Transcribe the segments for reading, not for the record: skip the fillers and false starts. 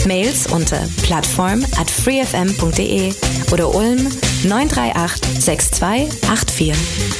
Mails unter plattform@freefm.de oder Ulm 938 6284.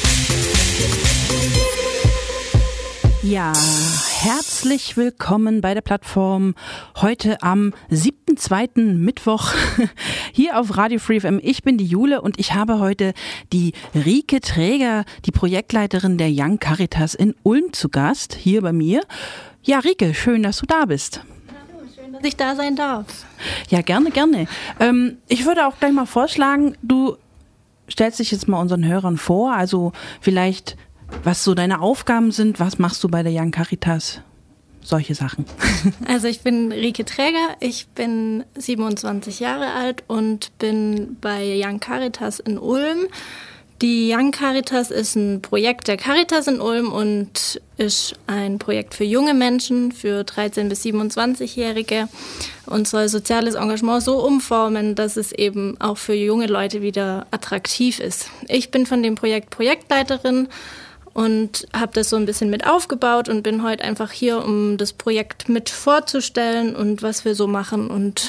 Ja, herzlich willkommen bei der Plattform heute am 7.2. Mittwoch hier auf Radio Free FM. Ich bin die Jule und ich habe heute die Rike Träger, die Projektleiterin der Young Caritas in Ulm zu Gast, hier bei mir. Ja, Rike, schön, dass du da bist. Hallo, schön, dass ich da sein darf. Ja, gerne, gerne. Ich würde auch gleich mal vorschlagen, du stellst dich jetzt mal unseren Hörern vor, also vielleicht was so deine Aufgaben sind, was machst du bei der Young Caritas? Solche Sachen. Also ich bin Rike Träger, ich bin 27 Jahre alt und bin bei Young Caritas in Ulm. Die Young Caritas ist ein Projekt der Caritas in Ulm und ist ein Projekt für junge Menschen, für 13- bis 27-Jährige und soll soziales Engagement so umformen, dass es eben auch für junge Leute wieder attraktiv ist. Ich bin von dem Projekt Projektleiterin und habe das so ein bisschen mit aufgebaut und bin heute einfach hier, um das Projekt mit vorzustellen und was wir so machen und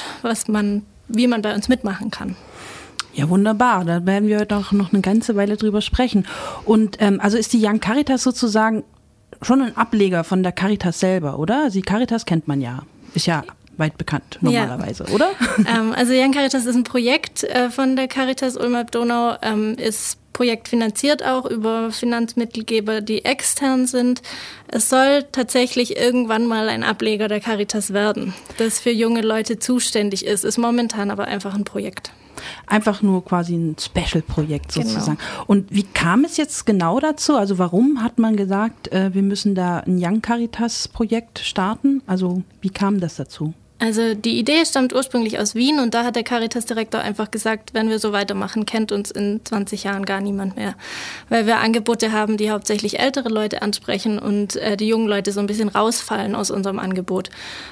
wie man bei uns mitmachen kann. Ja, wunderbar. Da werden wir heute auch noch eine ganze Weile drüber sprechen. Und also ist die Young Caritas sozusagen schon ein Ableger von der Caritas selber, oder? Also die Caritas kennt man ja, ist ja weit bekannt normalerweise, ja. Oder? Also Young Caritas ist ein Projekt von der Caritas Ulm-Donau, ist projektfinanziert auch über Finanzmittelgeber, die extern sind. Es soll tatsächlich irgendwann mal ein Ableger der Caritas werden, das für junge Leute zuständig ist momentan aber einfach ein Projekt. Einfach nur quasi ein Special-Projekt sozusagen. Genau. Und wie kam es jetzt genau dazu? Also warum hat man gesagt, wir müssen da ein Young Caritas-Projekt starten? Also wie kam das dazu? Also die Idee stammt ursprünglich aus Wien und da hat der Caritas-Direktor einfach gesagt, wenn wir so weitermachen, kennt uns in 20 Jahren gar niemand mehr. Weil wir Angebote haben, die hauptsächlich ältere Leute ansprechen und die jungen Leute so ein bisschen rausfallen aus unserem Angebot.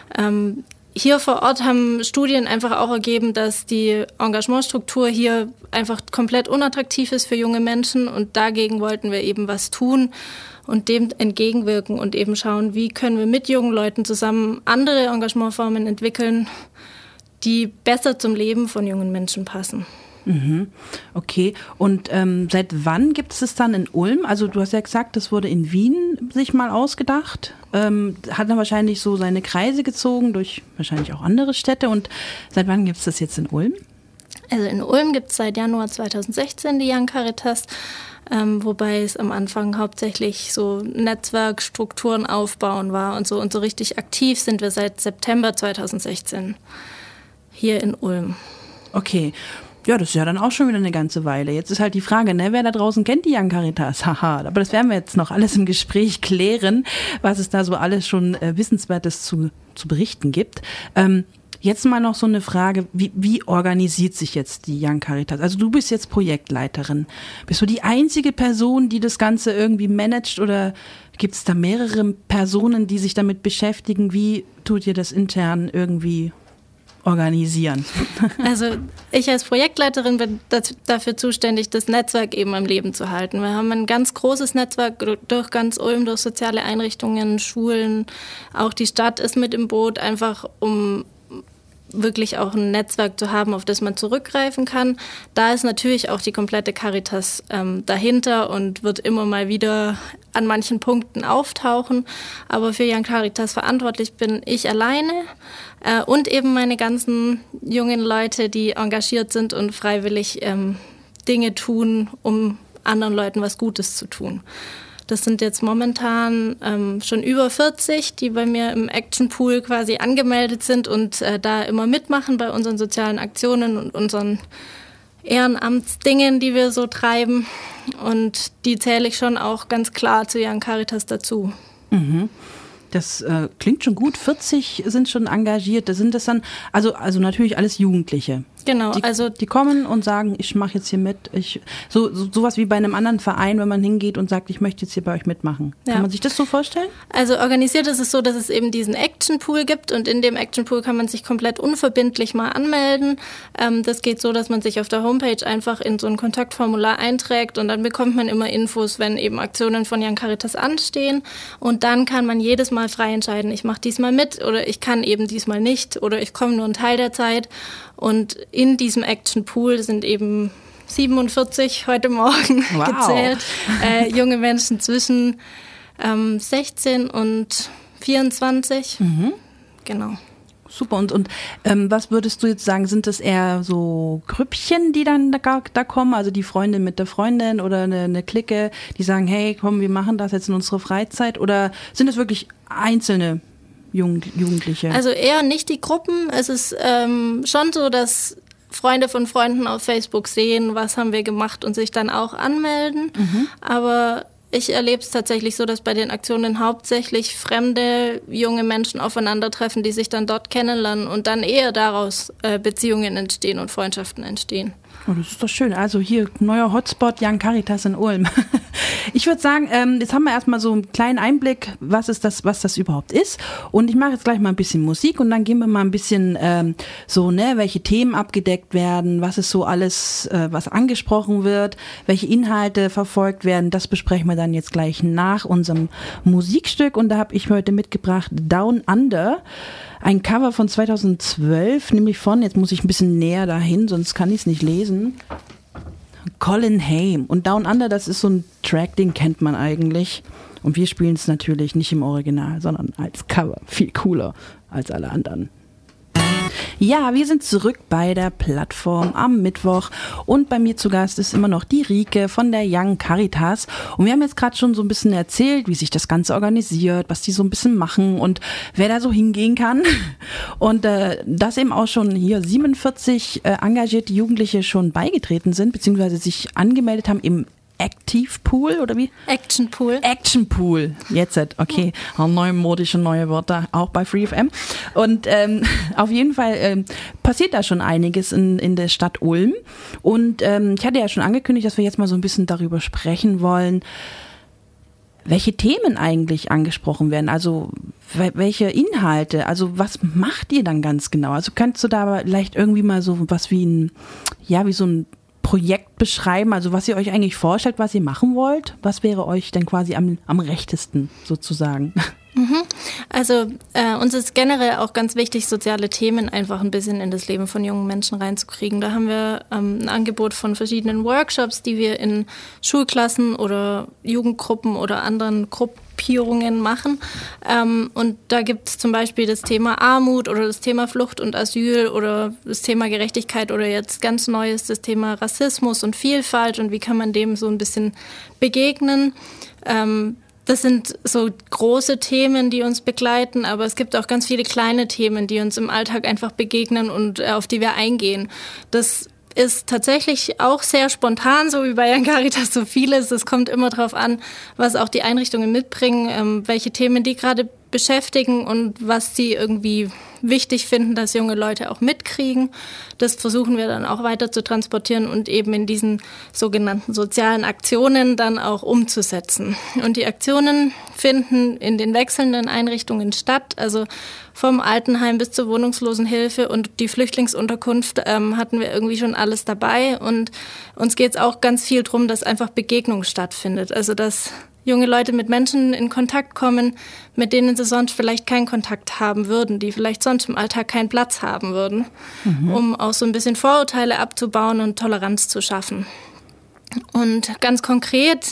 Hier vor Ort haben Studien einfach auch ergeben, dass die Engagementstruktur hier einfach komplett unattraktiv ist für junge Menschen und dagegen wollten wir eben was tun und dem entgegenwirken und eben schauen, wie können wir mit jungen Leuten zusammen andere Engagementformen entwickeln, die besser zum Leben von jungen Menschen passen. Mhm. Okay, und seit wann gibt es dann in Ulm? Also du hast ja gesagt, das wurde in Wien sich mal ausgedacht, hat dann wahrscheinlich so seine Kreise gezogen durch wahrscheinlich auch andere Städte und seit wann gibt es das jetzt in Ulm? Also in Ulm gibt es seit Januar 2016 die Young Caritas, wobei es am Anfang hauptsächlich so Netzwerkstrukturen aufbauen war und so richtig aktiv sind wir seit September 2016 hier in Ulm. Okay. Ja, das ist ja dann auch schon wieder eine ganze Weile. Jetzt ist halt die Frage, ne, wer da draußen kennt die Young Caritas? Haha, aber das werden wir jetzt noch alles im Gespräch klären, was es da so alles schon Wissenswertes zu berichten gibt. Jetzt mal noch so eine Frage, wie organisiert sich jetzt die Young Caritas? Also du bist jetzt Projektleiterin. Bist du die einzige Person, die das Ganze irgendwie managt oder gibt es da mehrere Personen, die sich damit beschäftigen? Wie tut ihr das intern irgendwie organisieren? Also ich als Projektleiterin bin dafür zuständig, das Netzwerk eben am Leben zu halten. Wir haben ein ganz großes Netzwerk durch ganz Ulm, durch soziale Einrichtungen, Schulen. Auch die Stadt ist mit im Boot, einfach um wirklich auch ein Netzwerk zu haben, auf das man zurückgreifen kann. Da ist natürlich auch die komplette Caritas dahinter und wird immer mal wieder an manchen Punkten auftauchen. Aber für Young Caritas verantwortlich bin ich alleine und eben meine ganzen jungen Leute, die engagiert sind und freiwillig Dinge tun, um anderen Leuten was Gutes zu tun. Das sind jetzt momentan schon über 40, die bei mir im Action Pool quasi angemeldet sind und da immer mitmachen bei unseren sozialen Aktionen und unseren Ehrenamtsdingen, die wir so treiben. Und die zähle ich schon auch ganz klar zu Young Caritas dazu. Mhm. Das klingt schon gut. 40 sind schon engagiert. Sind das dann, also natürlich alles Jugendliche. Genau, die kommen und sagen, ich mache jetzt hier mit. Sowas wie bei einem anderen Verein, wenn man hingeht und sagt, ich möchte jetzt hier bei euch mitmachen. Ja. Kann man sich das so vorstellen? Also organisiert ist es so, dass es eben diesen Action Pool gibt und in dem Action Pool kann man sich komplett unverbindlich mal anmelden. Das geht so, dass man sich auf der Homepage einfach in so ein Kontaktformular einträgt und dann bekommt man immer Infos, wenn eben Aktionen von Young Caritas anstehen und dann kann man jedes diesmal frei entscheiden, ich mache diesmal mit oder ich kann eben diesmal nicht oder ich komme nur einen Teil der Zeit. Und in diesem Action Pool sind eben 47 heute Morgen gezählt, junge Menschen zwischen 16 und 24. Genau. Super. Und was würdest du jetzt sagen, sind das eher so Grüppchen, die dann da kommen, also die Freundin mit der Freundin oder eine Clique, die sagen, hey, komm, wir machen das jetzt in unserer Freizeit, oder sind es wirklich einzelne Jugendliche? Also eher nicht die Gruppen. Es ist schon so, dass Freunde von Freunden auf Facebook sehen, was haben wir gemacht und sich dann auch anmelden. Aber ich erlebe es tatsächlich so, dass bei den Aktionen hauptsächlich fremde junge Menschen aufeinandertreffen, die sich dann dort kennenlernen und dann eher daraus Beziehungen entstehen und Freundschaften entstehen. Oh, das ist doch schön. Also hier, neuer Hotspot, Young Caritas in Ulm. Ich würde sagen, jetzt haben wir erstmal so einen kleinen Einblick, was das überhaupt ist. Und ich mache jetzt gleich mal ein bisschen Musik und dann gehen wir mal ein bisschen welche Themen abgedeckt werden, was ist so alles, was angesprochen wird, welche Inhalte verfolgt werden. Das besprechen wir dann jetzt gleich nach unserem Musikstück. Und da habe ich heute mitgebracht Down Under. Ein Cover von 2012, nämlich von, jetzt muss ich ein bisschen näher dahin, sonst kann ich es nicht lesen, Colin Haim. Und Down Under, das ist so ein Track, den kennt man eigentlich. Und wir spielen es natürlich nicht im Original, sondern als Cover. Viel cooler als alle anderen. Ja, wir sind zurück bei der Plattform am Mittwoch und bei mir zu Gast ist immer noch die Rike von der Young Caritas und wir haben jetzt gerade schon so ein bisschen erzählt, wie sich das Ganze organisiert, was die so ein bisschen machen und wer da so hingehen kann und dass eben auch schon hier 47 engagierte Jugendliche schon beigetreten sind, beziehungsweise sich angemeldet haben im Active Pool oder wie? Action Pool. Action Pool. Jetzt, okay. Neumodische neue Wörter, auch bei FreeFM. Und auf jeden Fall passiert da schon einiges in der Stadt Ulm. Und ich hatte ja schon angekündigt, dass wir jetzt mal so ein bisschen darüber sprechen wollen, welche Themen eigentlich angesprochen werden, also welche Inhalte, also was macht ihr dann ganz genau? Also könntest du da vielleicht irgendwie mal so was wie so ein Projekt beschreiben, also was ihr euch eigentlich vorstellt, was ihr machen wollt? Was wäre euch denn quasi am rechtesten sozusagen? Also uns ist generell auch ganz wichtig, soziale Themen einfach ein bisschen in das Leben von jungen Menschen reinzukriegen. Da haben wir ein Angebot von verschiedenen Workshops, die wir in Schulklassen oder Jugendgruppen oder anderen Gruppierungen machen. Und da gibt es zum Beispiel das Thema Armut oder das Thema Flucht und Asyl oder das Thema Gerechtigkeit oder jetzt ganz Neues das Thema Rassismus und Vielfalt und wie kann man dem so ein bisschen begegnen. Das sind so große Themen, die uns begleiten, aber es gibt auch ganz viele kleine Themen, die uns im Alltag einfach begegnen und auf die wir eingehen. Das ist tatsächlich auch sehr spontan, so wie bei Young Caritas so vieles. Es kommt immer darauf an, was auch die Einrichtungen mitbringen, welche Themen die gerade beschäftigen und was sie irgendwie wichtig finden, dass junge Leute auch mitkriegen. Das versuchen wir dann auch weiter zu transportieren und eben in diesen sogenannten sozialen Aktionen dann auch umzusetzen. Und die Aktionen finden in den wechselnden Einrichtungen statt, also vom Altenheim bis zur Wohnungslosenhilfe und die Flüchtlingsunterkunft hatten wir irgendwie schon alles dabei. Und uns geht es auch ganz viel darum, dass einfach Begegnung stattfindet. Also dass junge Leute mit Menschen in Kontakt kommen, mit denen sie sonst vielleicht keinen Kontakt haben würden, die vielleicht sonst im Alltag keinen Platz haben würden, um auch so ein bisschen Vorurteile abzubauen und Toleranz zu schaffen. Und ganz konkret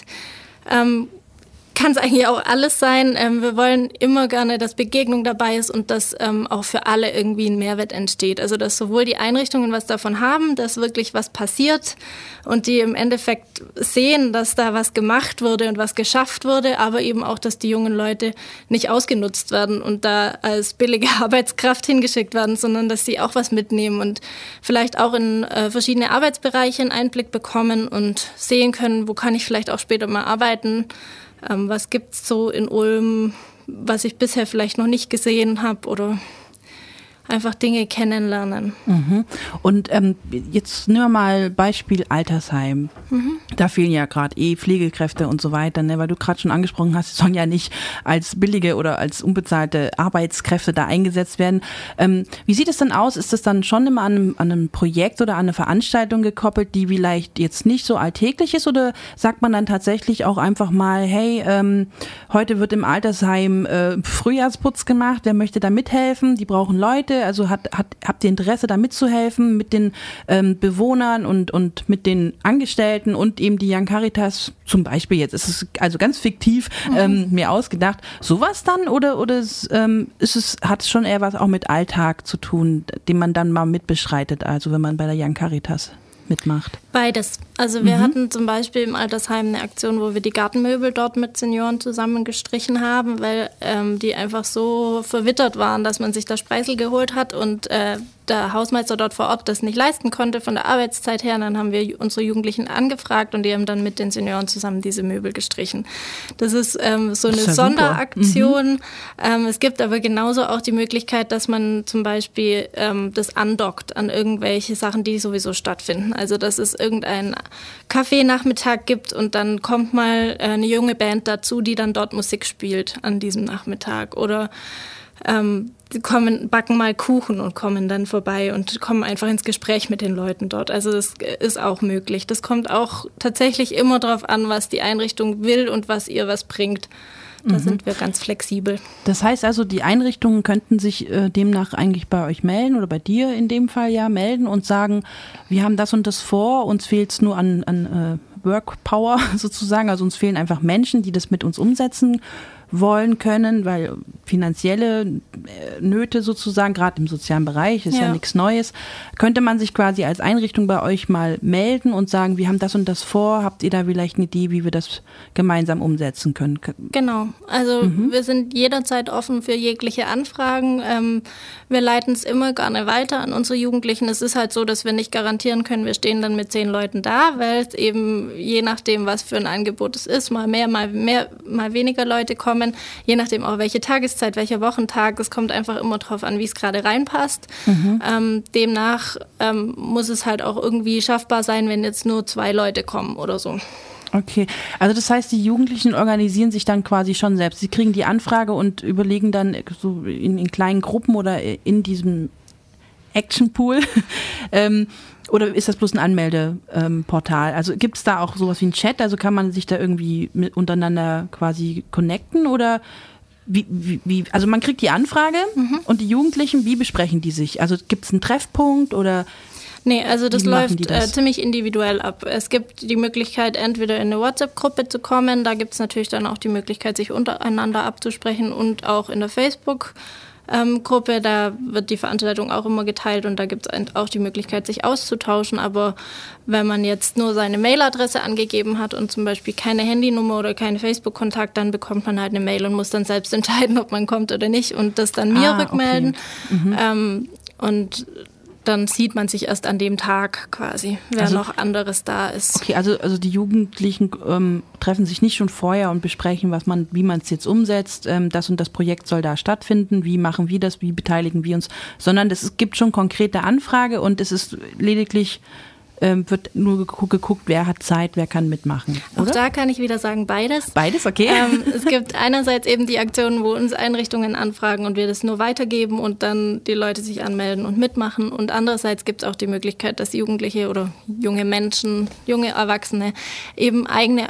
kann es eigentlich auch alles sein. Wir wollen immer gerne, dass Begegnung dabei ist und dass auch für alle irgendwie ein Mehrwert entsteht. Also dass sowohl die Einrichtungen was davon haben, dass wirklich was passiert und die im Endeffekt sehen, dass da was gemacht wurde und was geschafft wurde, aber eben auch, dass die jungen Leute nicht ausgenutzt werden und da als billige Arbeitskraft hingeschickt werden, sondern dass sie auch was mitnehmen und vielleicht auch in verschiedene Arbeitsbereiche einen Einblick bekommen und sehen können, wo kann ich vielleicht auch später mal arbeiten. Was gibt's so in Ulm, was ich bisher vielleicht noch nicht gesehen habe oder einfach Dinge kennenlernen. Mhm. Und jetzt nehmen wir mal Beispiel Altersheim. Da fehlen ja gerade Pflegekräfte und so weiter, ne? Weil du gerade schon angesprochen hast, sie sollen ja nicht als billige oder als unbezahlte Arbeitskräfte da eingesetzt werden. Wie sieht es denn aus? Ist das dann schon immer an einem Projekt oder an eine Veranstaltung gekoppelt, die vielleicht jetzt nicht so alltäglich ist? Oder sagt man dann tatsächlich auch einfach mal, hey, heute wird im Altersheim Frühjahrsputz gemacht, wer möchte da mithelfen? Die brauchen Leute, also habt ihr Interesse da mitzuhelfen mit den Bewohnern und mit den Angestellten und eben die Young Caritas zum Beispiel jetzt, ist es also ganz fiktiv mir ausgedacht, sowas dann oder hat es schon eher was auch mit Alltag zu tun, den man dann mal mitbeschreitet, also wenn man bei der Young Caritas mitmacht? Beides. Also wir hatten zum Beispiel im Altersheim eine Aktion, wo wir die Gartenmöbel dort mit Senioren zusammen gestrichen haben, weil die einfach so verwittert waren, dass man sich da Spreisel geholt hat und der Hausmeister dort vor Ort das nicht leisten konnte von der Arbeitszeit her. Und dann haben wir unsere Jugendlichen angefragt und die haben dann mit den Senioren zusammen diese Möbel gestrichen. Das ist so eine Sonderaktion. Es gibt aber genauso auch die Möglichkeit, dass man zum Beispiel das andockt an irgendwelche Sachen, die sowieso stattfinden. Also dass es irgendein Kaffeenachmittag gibt und dann kommt mal eine junge Band dazu, die dann dort Musik spielt an diesem Nachmittag. Oder backen mal Kuchen und kommen dann vorbei und kommen einfach ins Gespräch mit den Leuten dort. Also das ist auch möglich. Das kommt auch tatsächlich immer darauf an, was die Einrichtung will und was ihr was bringt. Da sind wir ganz flexibel. Das heißt also, die Einrichtungen könnten sich demnach eigentlich bei euch melden oder bei dir in dem Fall ja melden und sagen, wir haben das und das vor, uns fehlt es nur an Workpower sozusagen, also uns fehlen einfach Menschen, die das mit uns umsetzen wollen können, weil finanzielle Nöte sozusagen, gerade im sozialen Bereich, ist ja nichts Neues, könnte man sich quasi als Einrichtung bei euch mal melden und sagen, wir haben das und das vor, habt ihr da vielleicht eine Idee, wie wir das gemeinsam umsetzen können? Genau, also wir sind jederzeit offen für jegliche Anfragen. Wir leiten es immer gerne weiter an unsere Jugendlichen. Es ist halt so, dass wir nicht garantieren können, wir stehen dann mit 10 Leuten da, weil es eben je nachdem, was für ein Angebot es ist, mal weniger Leute kommen, je nachdem auch welche Tageszeit, welcher Wochentag, es kommt einfach immer drauf an, wie es gerade reinpasst. Demnach muss es halt auch irgendwie schaffbar sein, wenn jetzt nur 2 Leute kommen oder so. Okay, also das heißt, die Jugendlichen organisieren sich dann quasi schon selbst. Sie kriegen die Anfrage und überlegen dann so in kleinen Gruppen oder in diesem Actionpool. Oder ist das bloß ein Anmeldeportal? Also gibt es da auch sowas wie einen Chat? Also kann man sich da irgendwie untereinander quasi connecten? Oder wie? Also man kriegt die Anfrage und die Jugendlichen, wie besprechen die sich? Also gibt es einen Treffpunkt oder? Nee, also das läuft ziemlich individuell ab. Es gibt die Möglichkeit, entweder in eine WhatsApp-Gruppe zu kommen. Da gibt es natürlich dann auch die Möglichkeit, sich untereinander abzusprechen und auch in der Facebook-Gruppe, da wird die Veranstaltung auch immer geteilt und da gibt es auch die Möglichkeit, sich auszutauschen. Aber wenn man jetzt nur seine Mailadresse angegeben hat und zum Beispiel keine Handynummer oder keinen Facebook-Kontakt, dann bekommt man halt eine Mail und muss dann selbst entscheiden, ob man kommt oder nicht und das dann mir rückmelden. Okay. Und dann sieht man sich erst an dem Tag quasi, wer noch anderes da ist. Okay, also die Jugendlichen treffen sich nicht schon vorher und besprechen, wie man es jetzt umsetzt. Das und das Projekt soll da stattfinden. Wie machen wir das? Wie beteiligen wir uns? Sondern es gibt schon konkrete Anfrage und es ist lediglich wird nur geguckt, wer hat Zeit, wer kann mitmachen. Oder? Auch da kann ich wieder sagen, beides. Beides, okay. Es gibt einerseits eben die Aktionen, wo uns Einrichtungen anfragen und wir das nur weitergeben und dann die Leute sich anmelden und mitmachen. Und andererseits gibt es auch die Möglichkeit, dass Jugendliche oder junge Menschen, junge Erwachsene eben eigene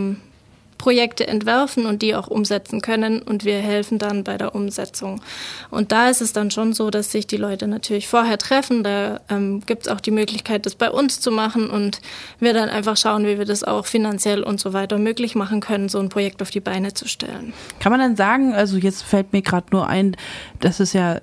Projekte entwerfen und die auch umsetzen können und wir helfen dann bei der Umsetzung. Und da ist es dann schon so, dass sich die Leute natürlich vorher treffen. Da gibt es auch die Möglichkeit, das bei uns zu machen und wir dann einfach schauen, wie wir das auch finanziell und so weiter möglich machen können, so ein Projekt auf die Beine zu stellen. Kann man dann sagen, also jetzt fällt mir gerade nur ein, das ist ja,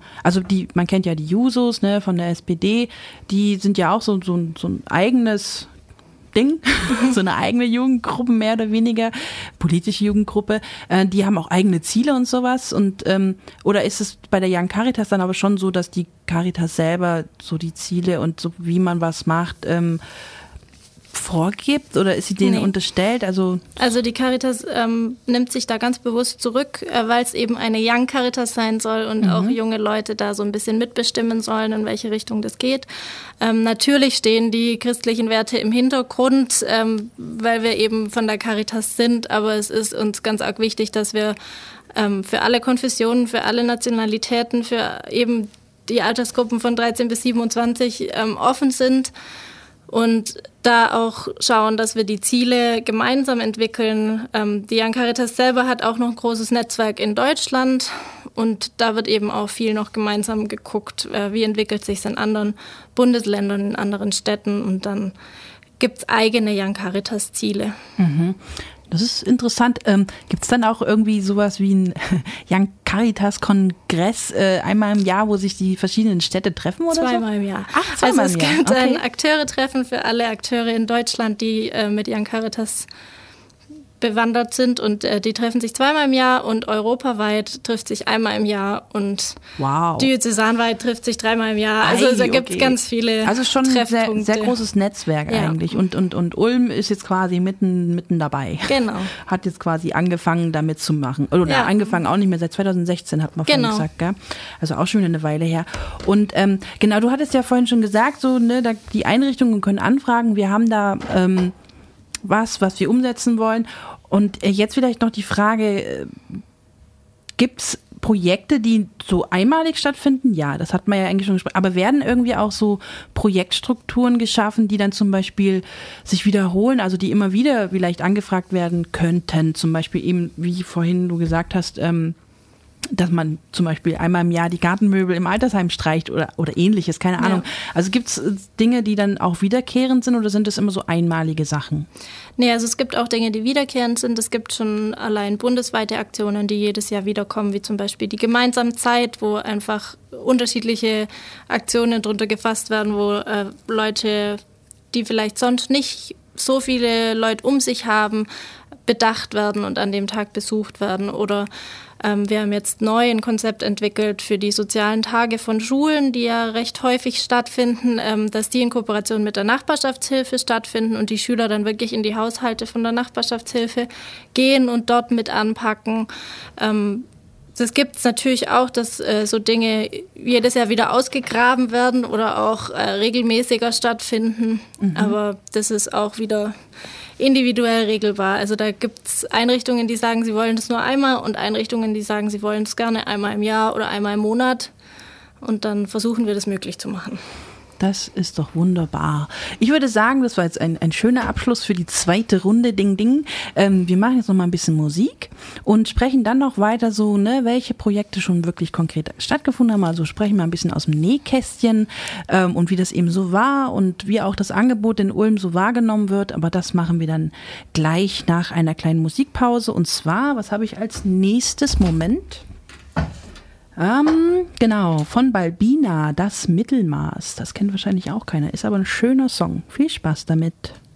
man kennt ja die Jusos, ne, von der SPD, die sind ja auch so ein eigenes Ding, so eine eigene Jugendgruppe mehr oder weniger, politische Jugendgruppe, die haben auch eigene Ziele und sowas und oder ist es bei der Young Caritas dann aber schon so, dass die Caritas selber so die Ziele und so wie man was macht, vorgibt oder ist sie denen unterstellt? Also die Caritas nimmt sich da ganz bewusst zurück, weil es eben eine Young Caritas sein soll und auch junge Leute da so ein bisschen mitbestimmen sollen, in welche Richtung das geht. Natürlich stehen die christlichen Werte im Hintergrund, weil wir eben von der Caritas sind, aber es ist uns ganz arg wichtig, dass wir für alle Konfessionen, für alle Nationalitäten, für eben die Altersgruppen von 13 bis 27 offen sind und da auch schauen, dass wir die Ziele gemeinsam entwickeln. Die Young Caritas selber hat auch noch ein großes Netzwerk in Deutschland und da wird eben auch viel noch gemeinsam geguckt, wie entwickelt sich es in anderen Bundesländern, in anderen Städten und dann gibt es eigene Young Caritas Ziele. Mhm. Das ist interessant. Gibt es dann auch irgendwie sowas wie ein Young Caritas Kongress einmal im Jahr, wo sich die verschiedenen Städte treffen oder zweimal so? Im Jahr. Ach, zweimal im Jahr. Es gibt ein Akteure-Treffen für alle Akteure in Deutschland, die mit Young Caritas bewandert sind und die treffen sich zweimal im Jahr und europaweit trifft sich einmal im Jahr und diözesanweit trifft sich dreimal im Jahr. Also da gibt es ganz viele Also schon ein Treffpunkte. sehr großes Netzwerk eigentlich und Ulm ist jetzt quasi mitten dabei. Genau. Hat jetzt quasi angefangen damit zu machen. Oder angefangen auch nicht mehr, seit 2016 hat man vorhin gesagt, gell? Also auch schon eine Weile her. Und genau, du hattest ja vorhin schon gesagt, so ne, die Einrichtungen können anfragen, wir haben da was wir umsetzen wollen. Und jetzt vielleicht noch die Frage, gibt es Projekte, die so einmalig stattfinden? Ja, das hat man ja eigentlich schon gesprochen. Aber werden irgendwie auch so Projektstrukturen geschaffen, die dann zum Beispiel sich wiederholen, also die immer wieder vielleicht angefragt werden könnten? Zum Beispiel eben, wie vorhin du gesagt hast, dass man zum Beispiel einmal im Jahr die Gartenmöbel im Altersheim streicht oder ähnliches, keine Ahnung. Also gibt es Dinge, die dann auch wiederkehrend sind oder sind das immer so einmalige Sachen? Nee, also es gibt auch Dinge, die wiederkehrend sind. Es gibt schon allein bundesweite Aktionen, die jedes Jahr wiederkommen, wie zum Beispiel die gemeinsame Zeit, wo einfach unterschiedliche Aktionen drunter gefasst werden, wo Leute, die vielleicht sonst nicht so viele Leute um sich haben, bedacht werden und an dem Tag besucht werden. Oder wir haben jetzt neu ein Konzept entwickelt für die sozialen Tage von Schulen, die ja recht häufig stattfinden, dass die in Kooperation mit der Nachbarschaftshilfe stattfinden und die Schüler dann wirklich in die Haushalte von der Nachbarschaftshilfe gehen und dort mit anpacken. Das gibt es natürlich auch, dass so Dinge jedes Jahr wieder ausgegraben werden oder auch regelmäßiger stattfinden. Aber das ist auch wieder individuell regelbar. Also da gibt es Einrichtungen, die sagen, sie wollen das nur einmal und Einrichtungen, die sagen, sie wollen es gerne einmal im Jahr oder einmal im Monat. Und dann versuchen wir das möglich zu machen. Das ist doch wunderbar. Ich würde sagen, das war jetzt ein schöner Abschluss für die zweite Runde Ding Ding. Wir machen jetzt noch mal ein bisschen Musik und sprechen dann noch weiter so, ne, welche Projekte schon wirklich konkret stattgefunden haben. Also sprechen wir ein bisschen aus dem Nähkästchen und wie das eben so war und wie auch das Angebot in Ulm so wahrgenommen wird. Aber das machen wir dann gleich nach einer kleinen Musikpause. Und zwar, was habe ich als nächstes? Moment. Genau, von Balbina, das Mittelmaß. Das kennt wahrscheinlich auch keiner, ist aber ein schöner Song. Viel Spaß damit.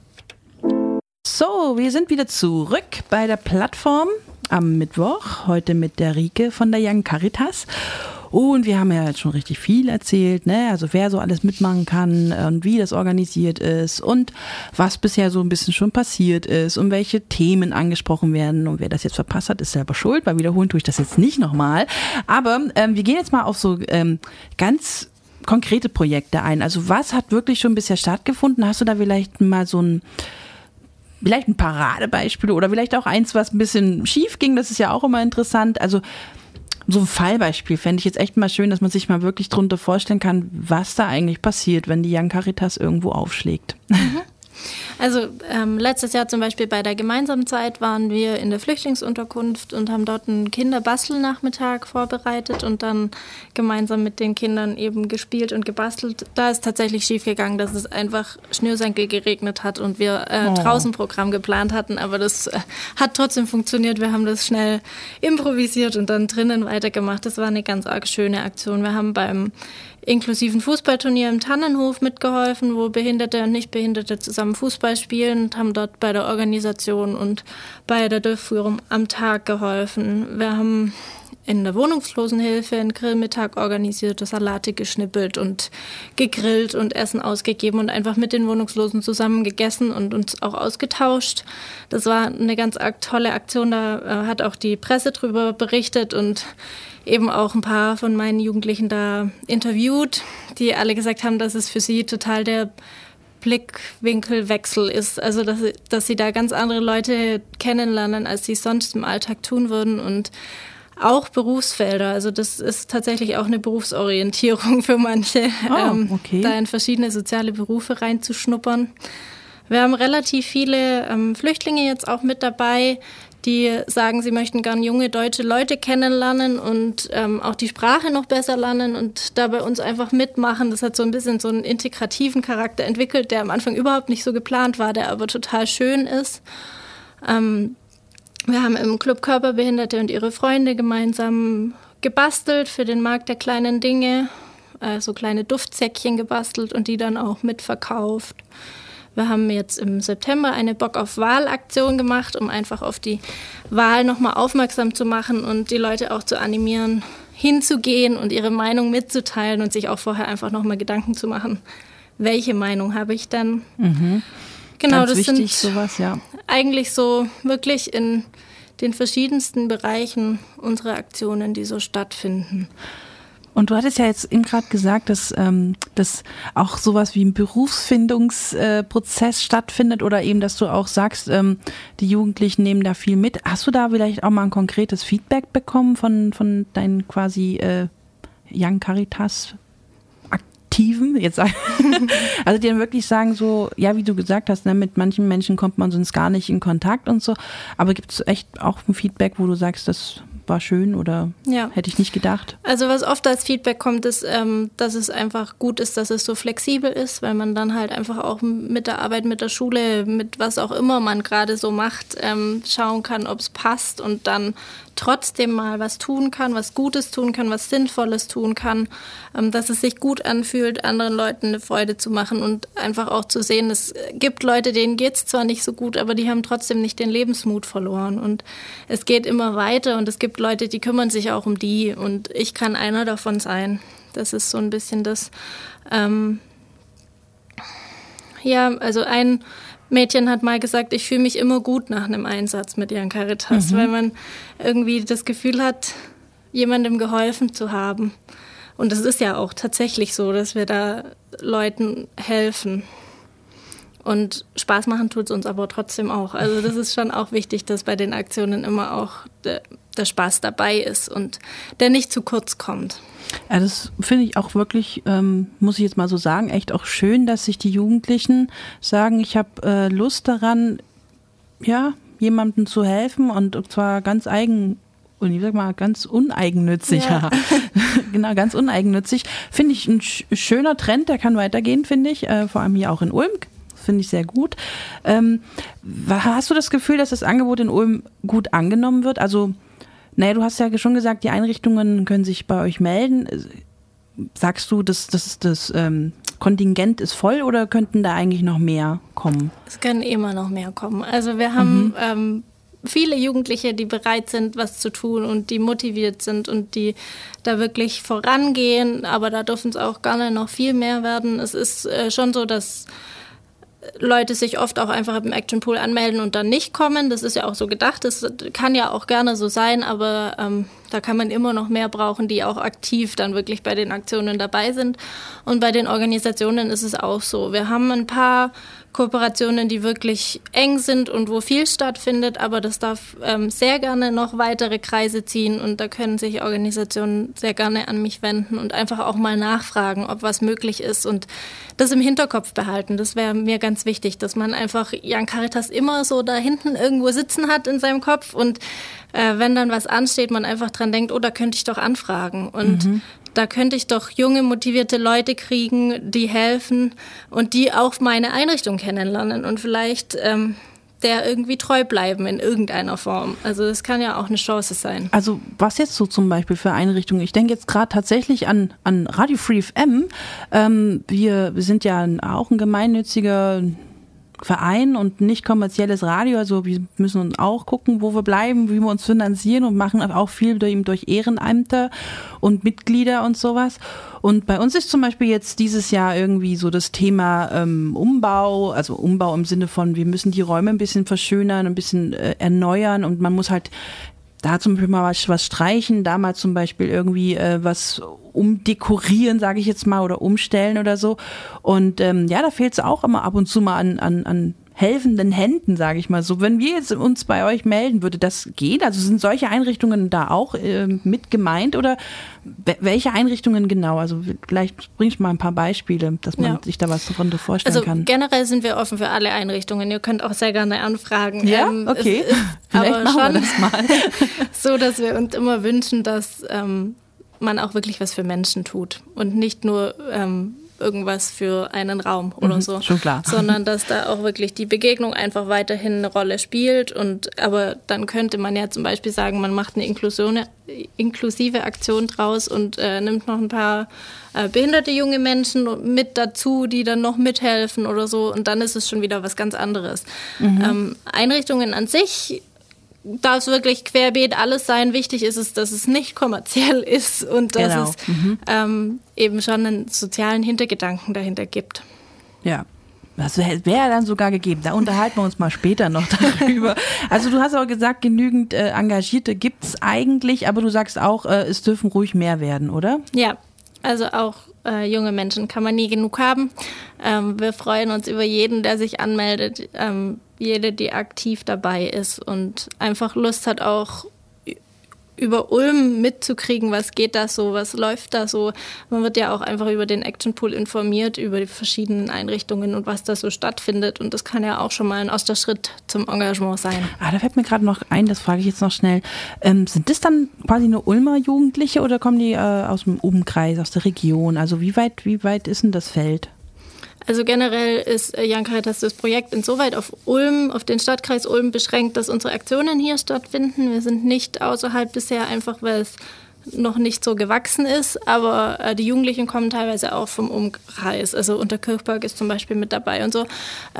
So, wir sind wieder zurück bei der Plattform am Mittwoch, heute mit der Rike von der Young Caritas. Und wir haben ja jetzt schon richtig viel erzählt, ne? Also wer so alles mitmachen kann und wie das organisiert ist und was bisher so ein bisschen schon passiert ist und welche Themen angesprochen werden. Und wer das jetzt verpasst hat, ist selber schuld, weil wiederholen tue ich das jetzt nicht nochmal. Aber wir gehen jetzt mal auf so ganz konkrete Projekte ein. Also was hat wirklich schon bisher stattgefunden? Hast du da vielleicht mal so ein Paradebeispiel oder vielleicht auch eins, was ein bisschen schief ging? Das ist ja auch immer interessant. Also so ein Fallbeispiel fände ich jetzt echt mal schön, dass man sich mal wirklich drunter vorstellen kann, was da eigentlich passiert, wenn die Young Caritas irgendwo aufschlägt. Also letztes Jahr zum Beispiel bei der gemeinsamen Zeit waren wir in der Flüchtlingsunterkunft und haben dort einen Kinderbastelnachmittag vorbereitet und dann gemeinsam mit den Kindern eben gespielt und gebastelt. Da ist tatsächlich schiefgegangen, dass es einfach Schnürsenkel geregnet hat und wir draußen Programm geplant hatten, aber das hat trotzdem funktioniert. Wir haben das schnell improvisiert und dann drinnen weitergemacht. Das war eine ganz arg schöne Aktion. Wir haben beim inklusiven Fußballturnier im Tannenhof mitgeholfen, wo Behinderte und Nichtbehinderte zusammen Fußball spielen und haben dort bei der Organisation und bei der Durchführung am Tag geholfen. Wir haben in der Wohnungslosenhilfe einen Grillmittag organisiert, Salate geschnippelt und gegrillt und Essen ausgegeben und einfach mit den Wohnungslosen zusammen gegessen und uns auch ausgetauscht. Das war eine ganz tolle Aktion, da hat auch die Presse drüber berichtet und eben auch ein paar von meinen Jugendlichen da interviewt, die alle gesagt haben, dass es für sie total der Blickwinkelwechsel ist. Also dass sie da ganz andere Leute kennenlernen, als sie es sonst im Alltag tun würden und auch Berufsfelder. Also das ist tatsächlich auch eine Berufsorientierung für manche, okay. Da in verschiedene soziale Berufe reinzuschnuppern. Wir haben relativ viele Flüchtlinge jetzt auch mit dabei, die sagen, sie möchten gern junge deutsche Leute kennenlernen und auch die Sprache noch besser lernen und da bei uns einfach mitmachen. Das hat so ein bisschen so einen integrativen Charakter entwickelt, der am Anfang überhaupt nicht so geplant war, der aber total schön ist. Wir haben im Club Körperbehinderte und ihre Freunde gemeinsam gebastelt für den Markt der kleinen Dinge, so kleine Duftsäckchen gebastelt und die dann auch mitverkauft. Wir haben jetzt im September eine Bock auf Wahl-Aktion gemacht, um einfach auf die Wahl nochmal aufmerksam zu machen und die Leute auch zu animieren, hinzugehen und ihre Meinung mitzuteilen und sich auch vorher einfach nochmal Gedanken zu machen, welche Meinung habe ich denn? Mhm. Genau, ganz das wichtig, sind sowas, ja. eigentlich so wirklich in den verschiedensten Bereichen unsere Aktionen, die so stattfinden. Und du hattest ja jetzt eben gerade gesagt, dass auch sowas wie ein Berufsfindungsprozess stattfindet oder eben, dass du auch sagst, die Jugendlichen nehmen da viel mit. Hast du da vielleicht auch mal ein konkretes Feedback bekommen von deinen quasi Young Caritas Aktiven? Jetzt also die dann wirklich sagen so, ja, wie du gesagt hast, ne, mit manchen Menschen kommt man sonst gar nicht in Kontakt und so. Aber gibt es echt auch ein Feedback, wo du sagst, das war schön oder hätte ich nicht gedacht? Also was oft als Feedback kommt, ist, dass es einfach gut ist, dass es so flexibel ist, weil man dann halt einfach auch mit der Arbeit, mit der Schule, mit was auch immer man gerade so macht, schauen kann, ob es passt und dann trotzdem mal was tun kann, was Gutes tun kann, was Sinnvolles tun kann, dass es sich gut anfühlt, anderen Leuten eine Freude zu machen und einfach auch zu sehen, es gibt Leute, denen geht's zwar nicht so gut, aber die haben trotzdem nicht den Lebensmut verloren und es geht immer weiter und es gibt Leute, die kümmern sich auch um die und ich kann einer davon sein. Das ist so ein bisschen das, also ein Mädchen hat mal gesagt, ich fühle mich immer gut nach einem Einsatz mit Young Caritas, weil man irgendwie das Gefühl hat, jemandem geholfen zu haben. Und es ist ja auch tatsächlich so, dass wir da Leuten helfen. Und Spaß machen tut es uns aber trotzdem auch. Also das ist schon auch wichtig, dass bei den Aktionen immer auch der Spaß dabei ist und der nicht zu kurz kommt. Ja, das finde ich auch wirklich, muss ich jetzt mal so sagen, echt auch schön, dass sich die Jugendlichen sagen, ich habe Lust daran, ja, jemandem zu helfen und zwar ganz ganz uneigennützig. Ja. Genau, ganz uneigennützig. Finde ich ein schöner Trend, der kann weitergehen, finde ich, vor allem hier auch in Ulm. Finde ich sehr gut. Hast du das Gefühl, dass das Angebot in Ulm gut angenommen wird? Also, naja, du hast ja schon gesagt, die Einrichtungen können sich bei euch melden. Sagst du, das Kontingent ist voll oder könnten da eigentlich noch mehr kommen? Es können immer noch mehr kommen. Also wir haben viele Jugendliche, die bereit sind, was zu tun und die motiviert sind und die da wirklich vorangehen, aber da dürfen es auch gerne noch viel mehr werden. Es ist schon so, dass Leute sich oft auch einfach im Action Pool anmelden und dann nicht kommen. Das ist ja auch so gedacht. Das kann ja auch gerne so sein, aber da kann man immer noch mehr brauchen, die auch aktiv dann wirklich bei den Aktionen dabei sind. Und bei den Organisationen ist es auch so. Wir haben ein paar Kooperationen, die wirklich eng sind und wo viel stattfindet, aber das darf sehr gerne noch weitere Kreise ziehen und da können sich Organisationen sehr gerne an mich wenden und einfach auch mal nachfragen, ob was möglich ist und das im Hinterkopf behalten. Das wäre mir ganz wichtig, dass man einfach Young Caritas immer so da hinten irgendwo sitzen hat in seinem Kopf und wenn dann was ansteht, man einfach dran denkt, oh, da könnte ich doch anfragen und da könnte ich doch junge, motivierte Leute kriegen, die helfen und die auch meine Einrichtung kennenlernen und vielleicht der irgendwie treu bleiben in irgendeiner Form. Also das kann ja auch eine Chance sein. Also was jetzt so zum Beispiel für Einrichtungen? Ich denke jetzt gerade tatsächlich an Radio Free FM. Wir sind ja auch ein gemeinnütziger Verein und nicht kommerzielles Radio, also wir müssen uns auch gucken, wo wir bleiben, wie wir uns finanzieren und machen auch viel durch Ehrenämter und Mitglieder und sowas. Und bei uns ist zum Beispiel jetzt dieses Jahr irgendwie so das Thema Umbau, also Umbau im Sinne von, wir müssen die Räume ein bisschen verschönern, ein bisschen erneuern und man muss halt da zum Beispiel mal was streichen, da mal zum Beispiel irgendwie was umdekorieren, sage ich jetzt mal, oder umstellen oder so. Und da fehlt es auch immer ab und zu mal an helfenden Händen, sage ich mal so. Wenn wir jetzt uns bei euch melden, würde das gehen? Also sind solche Einrichtungen da auch mit gemeint oder welche Einrichtungen genau? Also vielleicht bringst du mal ein paar Beispiele, dass man sich da was darunter vorstellen kann. Also generell sind wir offen für alle Einrichtungen. Ihr könnt auch sehr gerne anfragen. Ja, okay. Vielleicht machen wir das mal. So, dass wir uns immer wünschen, dass man auch wirklich was für Menschen tut und nicht nur irgendwas für einen Raum oder so. Schon klar. Sondern dass da auch wirklich die Begegnung einfach weiterhin eine Rolle spielt. Aber dann könnte man ja zum Beispiel sagen, man macht eine inklusive Aktion draus und nimmt noch ein paar behinderte junge Menschen mit dazu, die dann noch mithelfen oder so. Und dann ist es schon wieder was ganz anderes. Einrichtungen an sich darf es wirklich querbeet alles sein. Wichtig ist es, dass es nicht kommerziell ist und dass es eben schon einen sozialen Hintergedanken dahinter gibt. Ja. Das wäre dann sogar gegeben. Da unterhalten wir uns mal später noch darüber. Also du hast auch gesagt, genügend Engagierte gibt's eigentlich, aber du sagst auch, es dürfen ruhig mehr werden, oder? Ja, also auch junge Menschen kann man nie genug haben. Wir freuen uns über jeden, der sich anmeldet, jede, die aktiv dabei ist und einfach Lust hat, auch über Ulm mitzukriegen, was geht da so, was läuft da so. Man wird ja auch einfach über den Action Pool informiert, über die verschiedenen Einrichtungen und was da so stattfindet. Und das kann ja auch schon mal ein erster Schritt zum Engagement sein. Da fällt mir gerade noch ein, das frage ich jetzt noch schnell. Sind das dann quasi nur Ulmer Jugendliche oder kommen die aus dem Umkreis, aus der Region? Also wie weit ist denn das Feld? Also generell ist Young Caritas das Projekt insoweit auf Ulm, auf den Stadtkreis Ulm beschränkt, dass unsere Aktionen hier stattfinden. Wir sind nicht außerhalb bisher, einfach weil es noch nicht so gewachsen ist, aber die Jugendlichen kommen teilweise auch vom Umkreis. Also Unterkirchberg ist zum Beispiel mit dabei und so.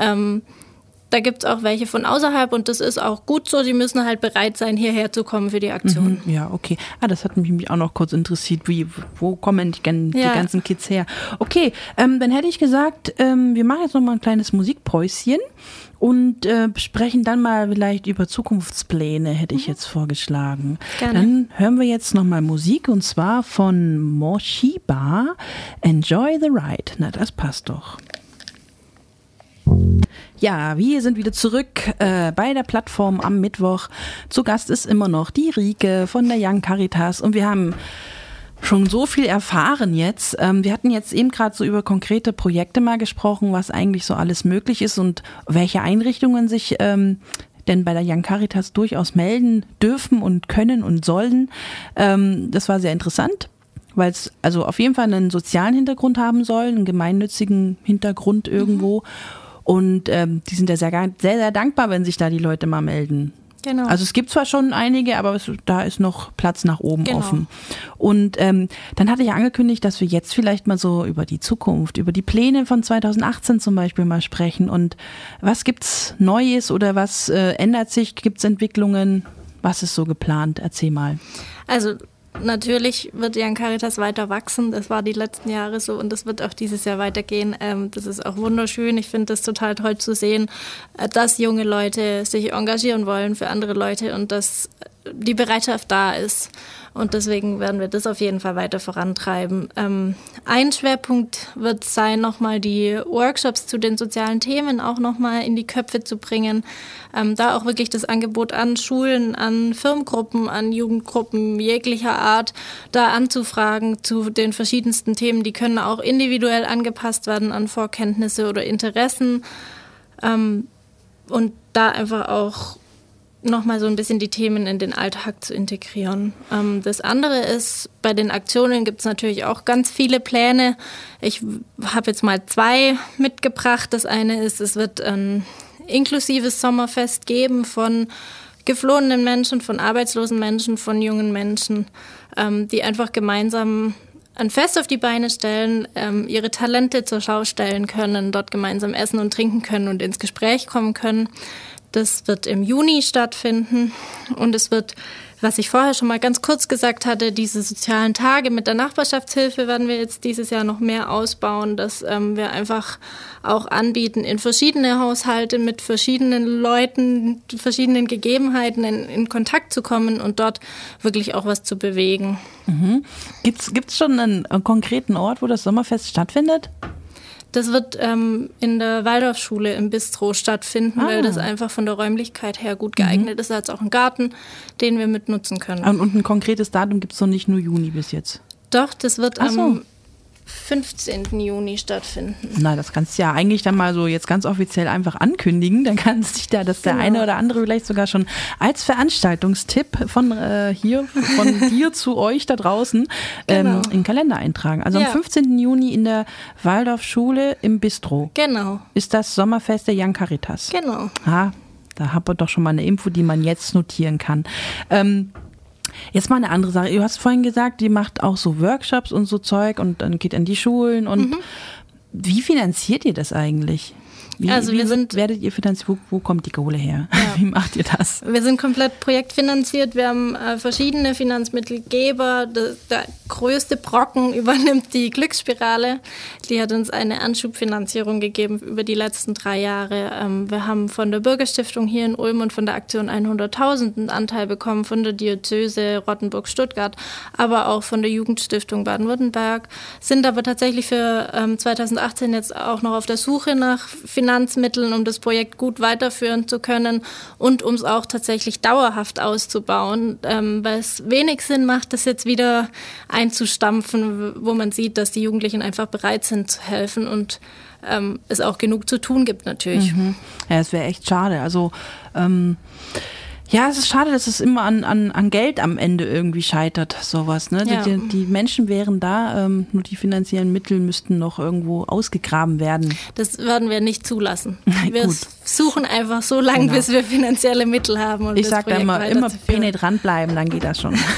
Da gibt es auch welche von außerhalb und das ist auch gut so. Die müssen halt bereit sein, hierher zu kommen für die Aktion. Ja, okay. Das hat mich auch noch kurz interessiert. Wo kommen die ganzen Kids her? Okay, dann hätte ich gesagt, wir machen jetzt noch mal ein kleines Musikpäuschen und sprechen dann mal vielleicht über Zukunftspläne, hätte ich jetzt vorgeschlagen. Gerne. Dann hören wir jetzt noch mal Musik und zwar von Moshiba, Enjoy the Ride. Na, das passt doch. Ja, wir sind wieder zurück bei der Plattform am Mittwoch. Zu Gast ist immer noch die Rike von der Young Caritas und wir haben schon so viel erfahren jetzt. Wir hatten jetzt eben gerade so über konkrete Projekte mal gesprochen, was eigentlich so alles möglich ist und welche Einrichtungen sich denn bei der Young Caritas durchaus melden dürfen und können und sollen. Das war sehr interessant, weil es also auf jeden Fall einen sozialen Hintergrund haben soll, einen gemeinnützigen Hintergrund irgendwo. Und die sind ja sehr, sehr dankbar, wenn sich da die Leute mal melden. Genau. Also es gibt zwar schon einige, aber da ist noch Platz nach oben offen. Und dann hatte ich angekündigt, dass wir jetzt vielleicht mal so über die Zukunft, über die Pläne von 2018 zum Beispiel mal sprechen. Und was gibt's Neues oder was ändert sich? Gibt's Entwicklungen? Was ist so geplant? Erzähl mal. Also natürlich wird Young Caritas weiter wachsen. Das war die letzten Jahre so und das wird auch dieses Jahr weitergehen. Das ist auch wunderschön. Ich finde das total toll zu sehen, dass junge Leute sich engagieren wollen für andere Leute und dass die Bereitschaft da ist. Und deswegen werden wir das auf jeden Fall weiter vorantreiben. Ein Schwerpunkt wird sein, nochmal die Workshops zu den sozialen Themen auch nochmal in die Köpfe zu bringen. Da auch wirklich das Angebot an Schulen, an Firmengruppen, an Jugendgruppen jeglicher Art da anzufragen zu den verschiedensten Themen. Die können auch individuell angepasst werden an Vorkenntnisse oder Interessen. Und da einfach auch nochmal so ein bisschen die Themen in den Alltag zu integrieren. Das andere ist, bei den Aktionen gibt es natürlich auch ganz viele Pläne. Ich habe jetzt mal 2 mitgebracht. Das eine ist, es wird ein inklusives Sommerfest geben von geflohenen Menschen, von arbeitslosen Menschen, von jungen Menschen, die einfach gemeinsam ein Fest auf die Beine stellen, ihre Talente zur Schau stellen können, dort gemeinsam essen und trinken können und ins Gespräch kommen können. Das wird im Juni stattfinden und es wird, was ich vorher schon mal ganz kurz gesagt hatte, diese sozialen Tage mit der Nachbarschaftshilfe werden wir jetzt dieses Jahr noch mehr ausbauen, dass wir einfach auch anbieten, in verschiedene Haushalte mit verschiedenen Leuten, verschiedenen Gegebenheiten in Kontakt zu kommen und dort wirklich auch was zu bewegen. Mhm. Gibt's schon einen konkreten Ort, wo das Sommerfest stattfindet? Das wird in der Waldorfschule im Bistro stattfinden, weil das einfach von der Räumlichkeit her gut geeignet ist. Da hat es auch einen Garten, den wir mitnutzen können. Und ein konkretes Datum gibt es noch nicht, nur Juni bis jetzt? Doch, das wird am 15. Juni stattfinden. Na, das kannst du ja eigentlich dann mal so jetzt ganz offiziell einfach ankündigen. Dann kann sich da der eine oder andere vielleicht sogar schon als Veranstaltungstipp von dir zu euch da draußen in den Kalender eintragen. Also am 15. Juni in der Waldorfschule im Bistro. Genau. Ist das Sommerfest der Young Caritas. Genau. Da habt ihr doch schon mal eine Info, die man jetzt notieren kann. Jetzt mal eine andere Sache. Du hast vorhin gesagt, die macht auch so Workshops und so Zeug und dann geht an die Schulen. Und wie finanziert ihr das eigentlich? Werdet ihr finanziert? Wo kommt die Kohle her? Ja. Wie macht ihr das? Wir sind komplett projektfinanziert. Wir haben verschiedene Finanzmittelgeber. Der größte Brocken übernimmt die Glücksspirale. Die hat uns eine Anschubfinanzierung gegeben über die letzten 3 Jahre. Wir haben von der Bürgerstiftung hier in Ulm und von der Aktion 100.000 einen Anteil bekommen, von der Diözese Rottenburg-Stuttgart, aber auch von der Jugendstiftung Baden-Württemberg. Sind aber tatsächlich für 2018 jetzt auch noch auf der Suche nach Finanzmitteln, um das Projekt gut weiterführen zu können und um es auch tatsächlich dauerhaft auszubauen, weil es wenig Sinn macht, das jetzt wieder einzustampfen, wo man sieht, dass die Jugendlichen einfach bereit sind zu helfen und es auch genug zu tun gibt natürlich. Ja, es wäre echt schade. Also es ist schade, dass es immer an Geld am Ende irgendwie scheitert, sowas. Ne? Ja. Die Menschen wären da, nur die finanziellen Mittel müssten noch irgendwo ausgegraben werden. Das werden wir nicht zulassen. Wir suchen einfach so lange, bis wir finanzielle Mittel haben. Und ich sage da immer Pene dranbleiben, dann geht das schon.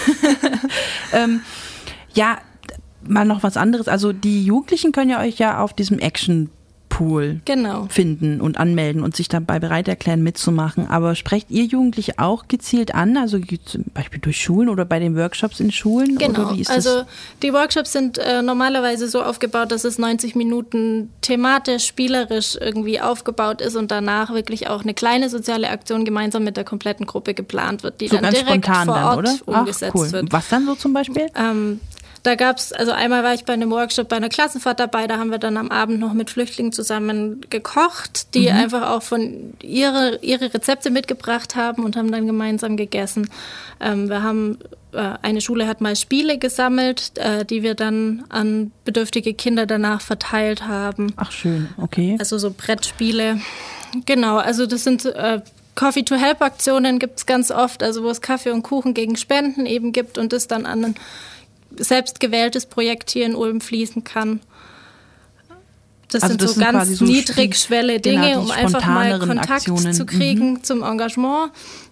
Mal noch was anderes. Also die Jugendlichen können ja euch ja auf diesem Action finden und anmelden und sich dabei bereit erklären, mitzumachen. Aber sprecht ihr Jugendliche auch gezielt an, also zum Beispiel durch Schulen oder bei den Workshops in Schulen? Genau, oder wie ist also die Workshops sind normalerweise so aufgebaut, dass es 90 Minuten thematisch, spielerisch irgendwie aufgebaut ist und danach wirklich auch eine kleine soziale Aktion gemeinsam mit der kompletten Gruppe geplant wird, die so dann direkt vor Ort umgesetzt wird. Was dann so zum Beispiel? Da gab's, also einmal war ich bei einem Workshop bei einer Klassenfahrt dabei, da haben wir dann am Abend noch mit Flüchtlingen zusammen gekocht, die einfach auch von ihre Rezepte mitgebracht haben und haben dann gemeinsam gegessen. Wir haben, eine Schule hat mal Spiele gesammelt, die wir dann an bedürftige Kinder danach verteilt haben. Ach schön, okay. Also so Brettspiele. Genau, also das sind Coffee-to-Help-Aktionen gibt's ganz oft, also wo es Kaffee und Kuchen gegen Spenden eben gibt und das dann an ein selbstgewähltes Projekt hier in Ulm fließen kann. Das sind so ganz niedrigschwelle Dinge, um einfach mal Kontakt Aktionen zu kriegen zum Engagement.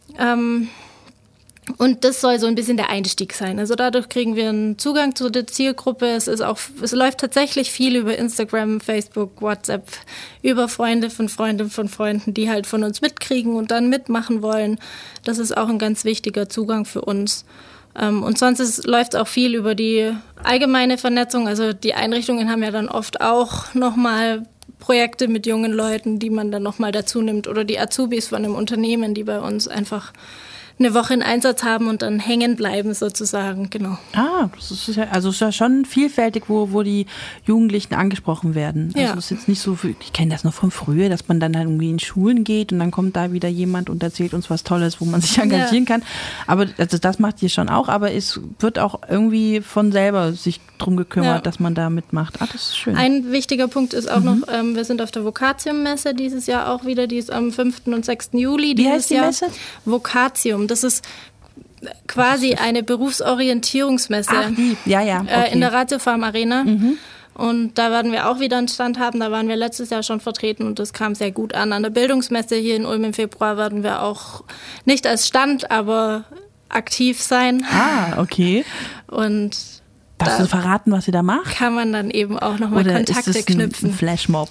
Und das soll so ein bisschen der Einstieg sein. Also dadurch kriegen wir einen Zugang zu der Zielgruppe. Es läuft tatsächlich viel über Instagram, Facebook, WhatsApp, über Freunde von Freunden, die halt von uns mitkriegen und dann mitmachen wollen. Das ist auch ein ganz wichtiger Zugang für uns. Und sonst läuft es auch viel über die allgemeine Vernetzung. Also die Einrichtungen haben ja dann oft auch nochmal Projekte mit jungen Leuten, die man dann nochmal dazu nimmt. Oder die Azubis von einem Unternehmen, die bei uns einfach eine Woche in Einsatz haben und dann hängen bleiben sozusagen, genau. Das ist ja schon vielfältig, wo die Jugendlichen angesprochen werden. Also es ist jetzt nicht so, ich kenne das noch von früher, dass man dann halt irgendwie in Schulen geht und dann kommt da wieder jemand und erzählt uns was Tolles, wo man sich engagieren kann. Aber also das macht ihr schon auch, aber es wird auch irgendwie von selber sich drum gekümmert, dass man da mitmacht. Das ist schön. Ein wichtiger Punkt ist auch noch, wir sind auf der Vocatium-Messe dieses Jahr auch wieder, die ist am 5. und 6. Juli. Wie heißt die Messe? Vocatium. Das ist quasi eine Berufsorientierungsmesse. Ach, die. Ja, okay. In der Ratiofarm Arena. Und da werden wir auch wieder einen Stand haben. Da waren wir letztes Jahr schon vertreten und das kam sehr gut an. An der Bildungsmesse hier in Ulm im Februar werden wir auch nicht als Stand, aber aktiv sein. Okay. Und Darfst du verraten, was ihr da macht? Kann man dann eben auch nochmal Kontakte ist das knüpfen. Ein Flashmob?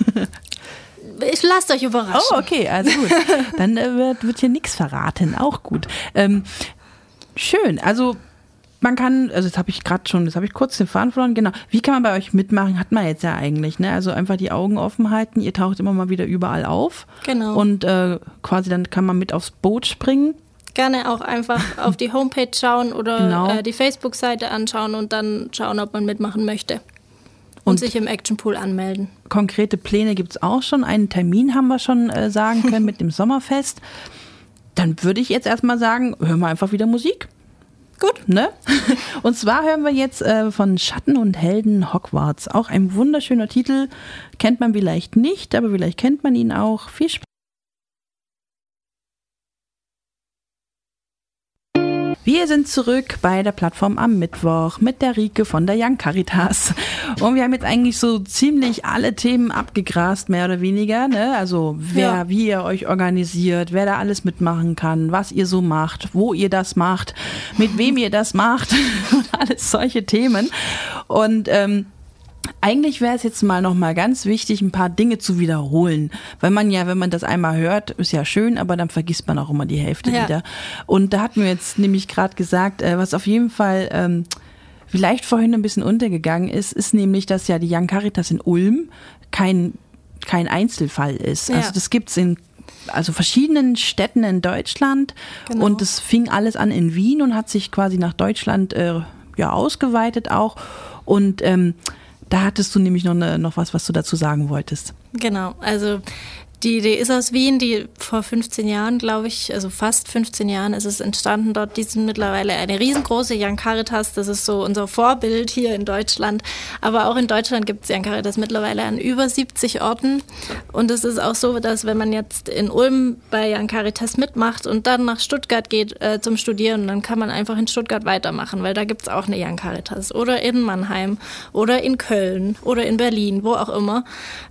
Lasst euch überraschen. Oh, okay, also gut. Dann wird hier nichts verraten, auch gut. Schön, also man kann, also das habe ich kurz den Faden verloren, genau. Wie kann man bei euch mitmachen, hat man jetzt ja eigentlich, ne? Also einfach die Augen offen halten, ihr taucht immer mal wieder überall auf. Genau. Und quasi dann kann man mit aufs Boot springen. Gerne auch einfach auf die Homepage schauen oder die Facebook-Seite anschauen und dann schauen, ob man mitmachen möchte. Und sich im Actionpool anmelden. Konkrete Pläne gibt es auch schon. Einen Termin haben wir schon sagen können mit dem Sommerfest. Dann würde ich jetzt erstmal sagen, hören wir einfach wieder Musik. Gut. Ne? Und zwar hören wir jetzt von Schatten und Helden Hogwarts. Auch ein wunderschöner Titel. Kennt man vielleicht nicht, aber vielleicht kennt man ihn auch. Viel Spaß. Wir sind zurück bei der Plattform am Mittwoch mit der Rike von der Young Caritas. Und wir haben jetzt eigentlich so ziemlich alle Themen abgegrast, mehr oder weniger. Ne? Also wie ihr euch organisiert, wer da alles mitmachen kann, was ihr so macht, wo ihr das macht, mit wem ihr das macht und alles solche Themen. Und eigentlich wäre es jetzt mal nochmal ganz wichtig, ein paar Dinge zu wiederholen. Weil man ja, wenn man das einmal hört, ist ja schön, aber dann vergisst man auch immer die Hälfte wieder. Und da hatten wir jetzt nämlich gerade gesagt, was auf jeden Fall vielleicht vorhin ein bisschen untergegangen ist nämlich, dass ja die Young Caritas in Ulm kein Einzelfall ist. Ja. Also das gibt's in verschiedenen Städten in Deutschland. Genau. Und es fing alles an in Wien und hat sich quasi nach Deutschland ausgeweitet auch. Und da hattest du nämlich noch was du dazu sagen wolltest. Genau, also die Idee ist aus Wien, die vor 15 Jahren, glaube ich, also fast 15 Jahren ist es entstanden dort. Die sind mittlerweile eine riesengroße Young Caritas, das ist so unser Vorbild hier in Deutschland. Aber auch in Deutschland gibt es Young Caritas mittlerweile an über 70 Orten. Und es ist auch so, dass wenn man jetzt in Ulm bei Young Caritas mitmacht und dann nach Stuttgart geht zum Studieren, dann kann man einfach in Stuttgart weitermachen, weil da gibt es auch eine Young Caritas. Oder in Mannheim oder in Köln oder in Berlin, wo auch immer.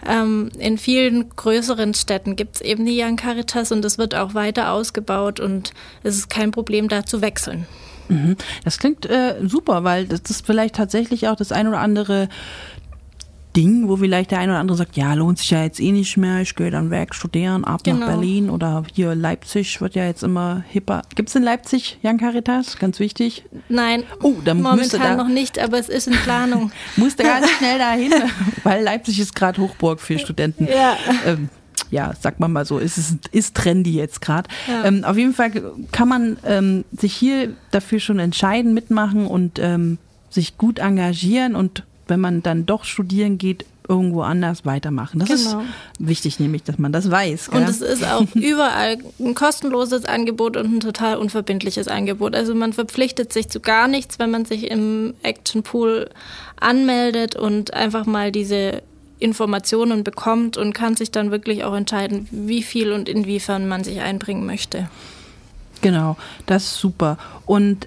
In vielen größeren Städten gibt es eben die Young Caritas und es wird auch weiter ausgebaut und es ist kein Problem, da zu wechseln. Das klingt super, weil das ist vielleicht tatsächlich auch das ein oder andere Ding, wo vielleicht der ein oder andere sagt, ja, lohnt sich ja jetzt eh nicht mehr, ich gehe dann weg, studieren, nach Berlin oder hier Leipzig wird ja jetzt immer hipper. Gibt es in Leipzig Young Caritas? Ganz wichtig. Nein, dann momentan noch nicht, aber es ist in Planung. Musste ganz schnell dahin, weil Leipzig ist gerade Hochburg für Studenten. Ja. Sagt man mal so, ist trendy jetzt gerade. Ja. Auf jeden Fall kann man sich hier dafür schon entscheiden, mitmachen und sich gut engagieren und wenn man dann doch studieren geht, irgendwo anders weitermachen. Das ist wichtig, nämlich, dass man das weiß. Gell? Und es ist auch überall ein kostenloses Angebot und ein total unverbindliches Angebot. Also man verpflichtet sich zu gar nichts, wenn man sich im Actionpool anmeldet und einfach mal diese Informationen bekommt und kann sich dann wirklich auch entscheiden, wie viel und inwiefern man sich einbringen möchte. Genau, das ist super. Und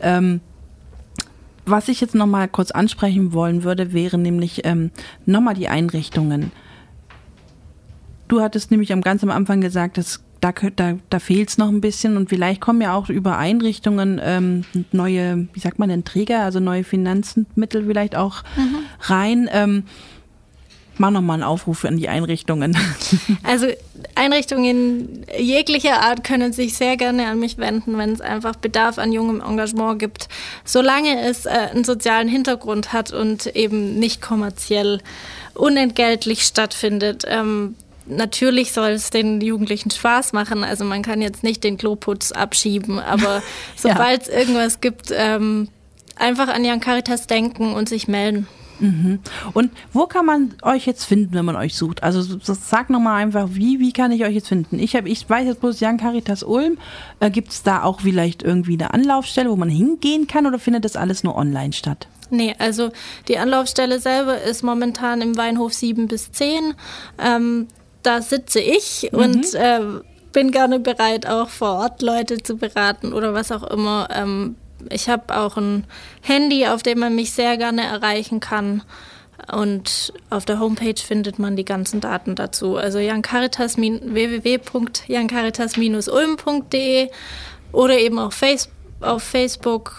was ich jetzt nochmal kurz ansprechen wollen würde, wären nämlich nochmal die Einrichtungen. Du hattest nämlich ganz am Anfang gesagt, dass da fehlt es noch ein bisschen und vielleicht kommen ja auch über Einrichtungen neue, wie sagt man denn, Träger, also neue Finanzmittel vielleicht auch rein. Mach nochmal einen Aufruf an die Einrichtungen. Also Einrichtungen jeglicher Art können sich sehr gerne an mich wenden, wenn es einfach Bedarf an jungem Engagement gibt. Solange es einen sozialen Hintergrund hat und eben nicht kommerziell unentgeltlich stattfindet. Natürlich soll es den Jugendlichen Spaß machen. Also man kann jetzt nicht den Kloputz abschieben, aber sobald es irgendwas gibt, einfach an Young Caritas denken und sich melden. Und wo kann man euch jetzt finden, wenn man euch sucht? Also sag nochmal einfach, wie kann ich euch jetzt finden? Ich weiß jetzt bloß Young Caritas Ulm. Gibt es da auch vielleicht irgendwie eine Anlaufstelle, wo man hingehen kann oder findet das alles nur online statt? Nee, also die Anlaufstelle selber ist momentan im Weinhof 7 bis 10. Da sitze ich und bin gerne bereit, auch vor Ort Leute zu beraten oder was auch immer. Ich habe auch ein Handy, auf dem man mich sehr gerne erreichen kann. Und auf der Homepage findet man die ganzen Daten dazu. Also www.youngcaritas-ulm.de oder eben auch auf Facebook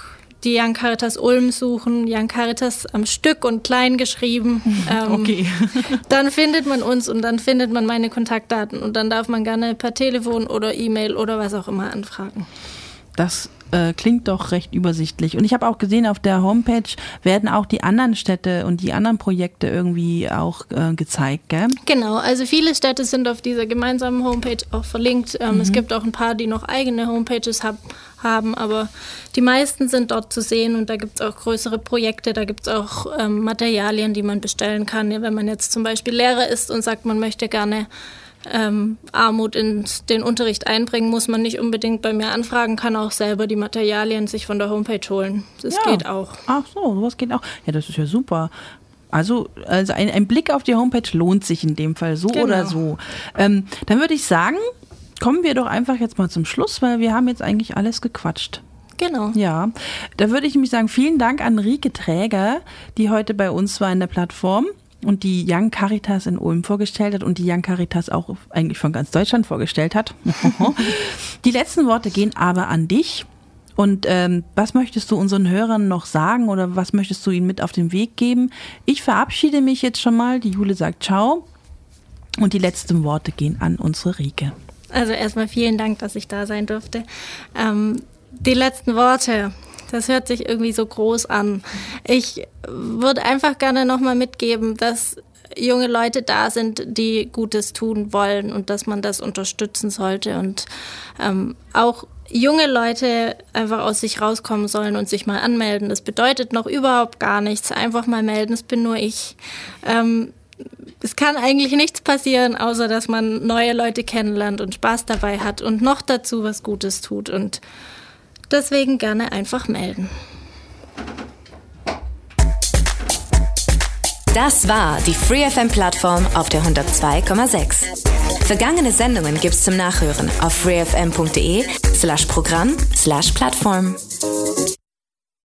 die Young Caritas Ulm suchen, Young Caritas am Stück und klein geschrieben. Okay. Dann findet man uns und dann findet man meine Kontaktdaten und dann darf man gerne per Telefon oder E-Mail oder was auch immer anfragen. Das klingt doch recht übersichtlich. Und ich habe auch gesehen, auf der Homepage werden auch die anderen Städte und die anderen Projekte irgendwie auch gezeigt, gell? Genau, also viele Städte sind auf dieser gemeinsamen Homepage auch verlinkt. Es gibt auch ein paar, die noch eigene Homepages haben, aber die meisten sind dort zu sehen und da gibt es auch größere Projekte, da gibt es auch Materialien, die man bestellen kann. Wenn man jetzt zum Beispiel Lehrer ist und sagt, man möchte gerne Armut in den Unterricht einbringen, muss man nicht unbedingt bei mir anfragen, kann auch selber die Materialien sich von der Homepage holen. Das geht auch. Ach so, sowas geht auch. Ja, das ist ja super. Also ein Blick auf die Homepage lohnt sich in dem Fall so oder so. Dann würde ich sagen, kommen wir doch einfach jetzt mal zum Schluss, weil wir haben jetzt eigentlich alles gequatscht. Genau. Ja, da würde ich nämlich sagen, vielen Dank an Rike Träger, die heute bei uns war in der Plattform und die Young Caritas in Ulm vorgestellt hat und die Young Caritas auch eigentlich von ganz Deutschland vorgestellt hat. Die letzten Worte gehen aber an dich. Und was möchtest du unseren Hörern noch sagen oder was möchtest du ihnen mit auf den Weg geben? Ich verabschiede mich jetzt schon mal. Die Jule sagt Ciao. Und die letzten Worte gehen an unsere Rike. Also erstmal vielen Dank, dass ich da sein durfte. Die letzten Worte, das hört sich irgendwie so groß an. Ich würde einfach gerne nochmal mitgeben, dass junge Leute da sind, die Gutes tun wollen und dass man das unterstützen sollte und auch junge Leute einfach aus sich rauskommen sollen und sich mal anmelden. Das bedeutet noch überhaupt gar nichts. Einfach mal melden, es bin nur ich. Es kann eigentlich nichts passieren, außer dass man neue Leute kennenlernt und Spaß dabei hat und noch dazu was Gutes tut und deswegen gerne einfach melden. Das war die FreeFM-Plattform auf der 102,6. Vergangene Sendungen gibt's zum Nachhören auf freefm.de/Programm/Plattform.